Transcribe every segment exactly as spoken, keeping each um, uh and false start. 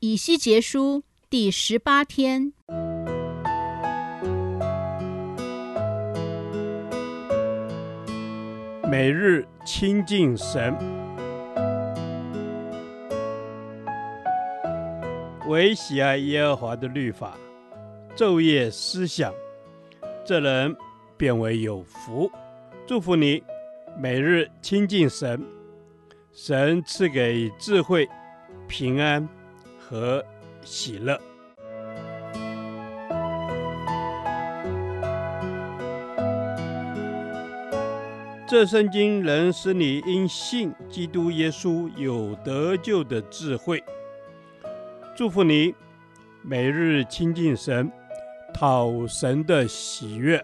以西结书第十八天。 每日亲近神，唯喜爱耶和华的律法，昼夜思想，这人便为有福。祝福你，每日亲近神，神赐给智慧、平安和喜乐。这圣经能使你因信基督耶稣有得救的智慧。祝福你，每日亲近神，讨神的喜悦。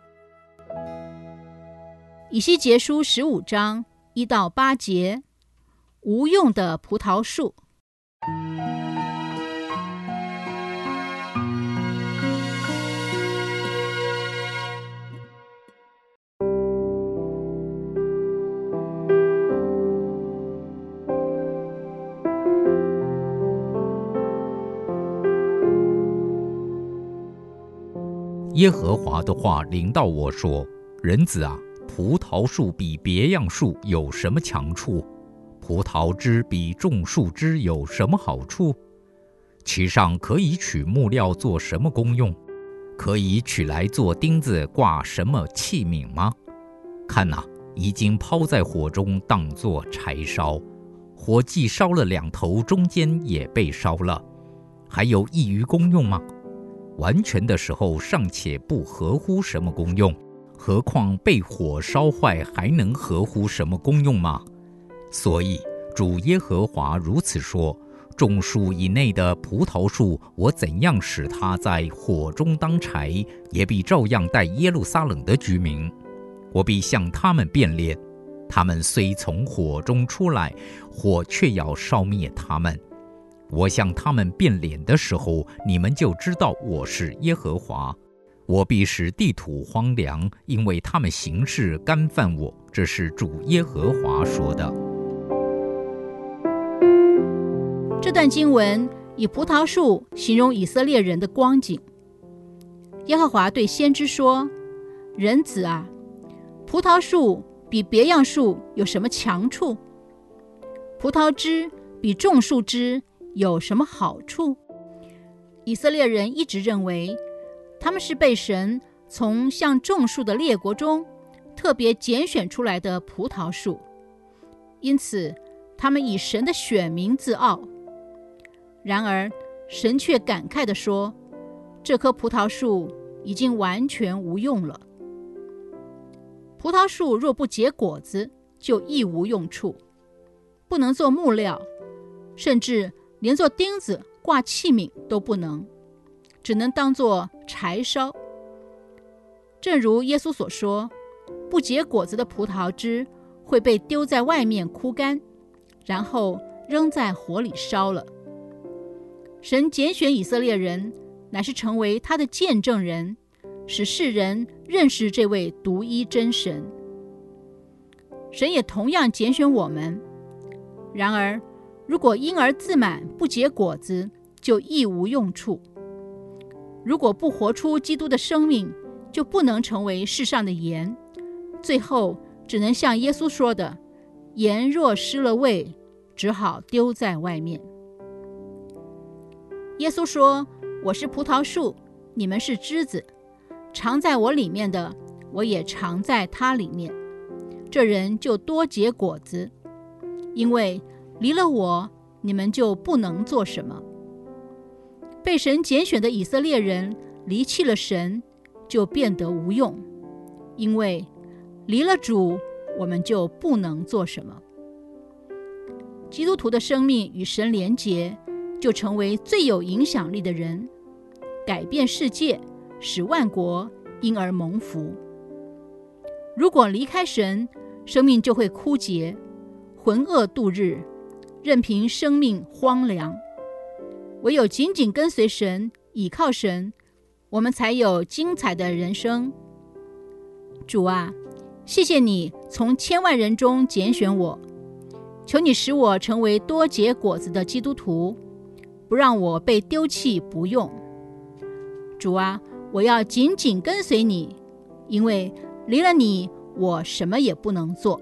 以西结书十五章一到八节，无用的葡萄树。 耶和华的话临到我说：人子啊，葡萄树比别样树有什么强处？葡萄枝比种树枝有什么好处？其上可以取木料做什么功用？可以取来做钉子挂什么器皿吗？看哪，已经抛在火中当作柴烧，火既烧了两头，中间也被烧了，还有益于功用吗？完全的时候尚且不合乎什么功用，何况被火烧坏还能合乎什么功用吗？所以主耶和华如此说：种树以内的葡萄树，我怎样使它在火中当柴，也必照样待耶路撒冷的居民。我必向他们变脸，他们虽从火中出来，火却要烧灭他们。我向他们变脸的时候，你们就知道我是耶和华。我必使地土荒凉，因为他们行事干犯我。这是主耶和华说的。 这段经文以葡萄树形容以色列人的光景。耶和华对先知说：人子啊，葡萄树比别样树有什么强处？葡萄枝比种树枝有什么好处？以色列人一直认为他们是被神从像种树的列国中特别拣选出来的葡萄树，因此他们以神的选民自傲。然而神却感慨地说，这棵葡萄树已经完全无用了。葡萄树若不结果子，就一无用处，不能做木料，甚至连做钉子挂器皿都不能，只能当作柴烧。正如耶稣所说，不结果子的葡萄枝会被丢在外面枯干，然后扔在火里烧了。神拣选以色列人，乃是成为他的见证人，使世人认识这位独一真神。神也同样拣选我们，然而如果因而自满不结果子，就一无用处。如果不活出基督的生命，就不能成为世上的盐，最后只能像耶稣说的，盐若失了味，只好丢在外面。耶稣说，我是葡萄树，你们是枝子，常在我里面的，我也常在他里面，这人就多结果子，因为离了我，你们就不能做什么。被神拣选的以色列人离弃了神，就变得无用，因为离了主，我们就不能做什么。基督徒的生命与神连结，就成为最有影响力的人，改变世界，使万国因而蒙福。如果离开神，生命就会枯竭，浑噩度日，任凭生命荒凉。唯有紧紧跟随神，倚靠神，我们才有精彩的人生。主啊，谢谢你从千万人中拣选我，求你使我成为多结果子的基督徒， 不让我被丢弃不用。主啊，我要紧紧跟随你，因为离了你，我什么也不能做。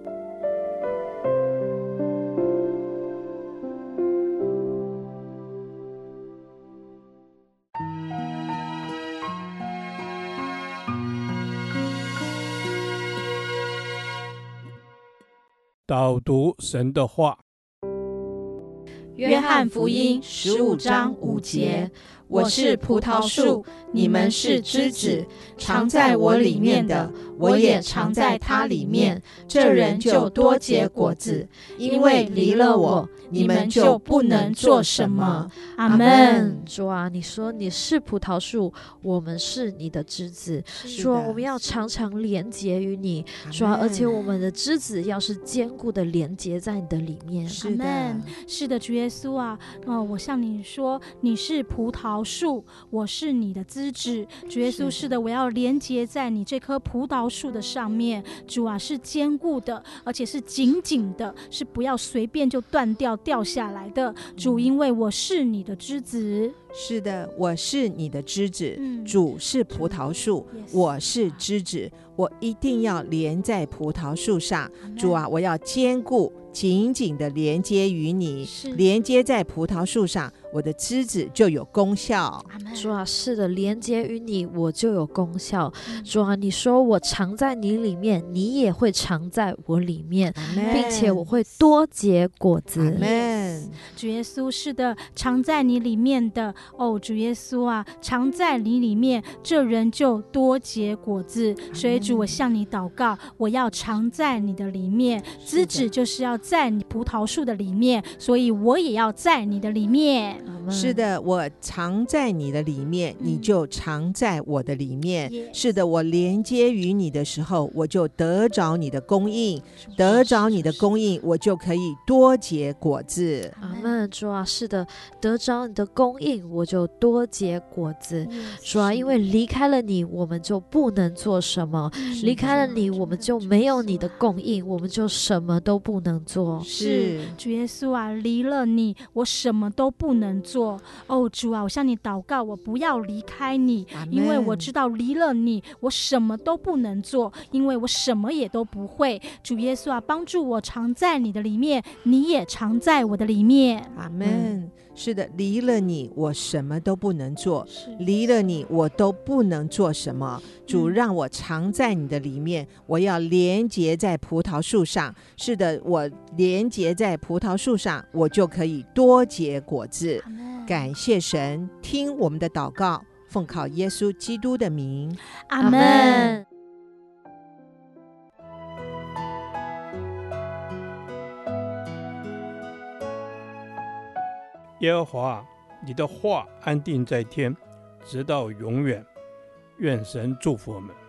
导读神的话。 约翰福音十五章五节，我是葡萄树，你们是枝子，常在我里面的，我也常在他里面，这人就多结果子，因为离了我，你们就不能做什么。 阿们。主啊，你说你是葡萄树，我们是你的枝子，主啊，我们要常常连结于你，主啊，而且我们的枝子要是坚固的连结在你的里面。 是的， 是的，主耶稣啊，呃，我向你说，你是葡萄树，我是你的枝子。主耶稣，是的，我要连结在你这棵葡萄树的上面。主啊，是坚固的，而且是紧紧的，是不要随便就断掉掉下来的。主，因为我是你的枝子。 是的，我是你的枝子， 嗯、 主是葡萄树，我是枝子，我一定要连在葡萄树上。主啊，我要坚固紧紧的连接于你，连接在葡萄树上，我的枝子就有功效。 主啊，是的，连接于你，我就有功效。主啊，你说我常在你里面，你也会常在我里面，并且我会多结果子。 阿们。 主耶稣，是的，常在你里面的哦，主耶稣啊，常在你里面，这人就多结果子。所以主，我向你祷告，我要常在你的里面，枝子就是要在你葡萄树的里面，所以我也要在你的里面。 是的，我常在你的里面，你就常在我的里面。嗯、是的，我连接于你的时候，我就得着你的供应，得着你的供应，我就可以多结果子。 阿们。主啊，是的，得着你的供应，我就多结果子。主啊，因为离开了你，我们就不能做什么；离开了你，我们就没有你的供应，我们就什么都不能做。 是主耶稣啊，离了你，我什么都不能做。哦，主啊，我向你祷告，我不要离开你，因为我知道离了你，我什么都不能做，因为我什么也都不会。主耶稣啊，帮助我常在你的里面，你也常在我的里面。 阿们。嗯、是的，离了你，我什么都不能做；离了你，我都不能做什么。主，让我常在你的里面，我要连结在葡萄树上。是的，我连结在葡萄树上，我就可以多结果子。感谢神，听我们的祷告，奉靠耶稣基督的名， 阿们。 耶和华，你的话安定在天，直到永远。愿神祝福我们。